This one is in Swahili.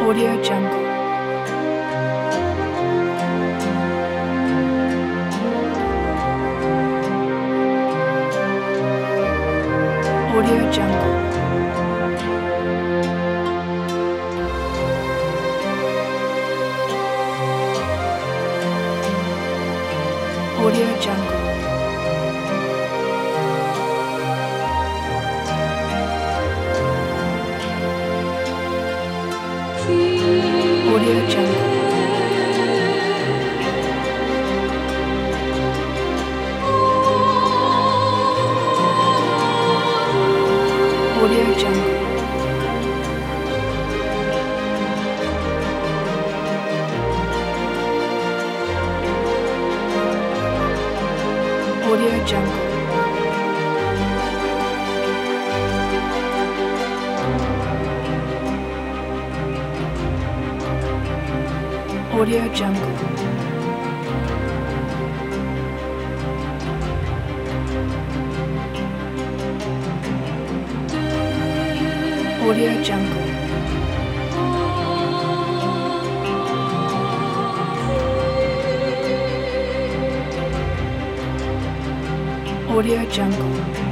Audio Jungle. Audio Jungle. Audio Jungle. Audio Jungle. Audio Jungle. Audio Jungle. Audio Jungle. Audio Jungle. Audio Jungle.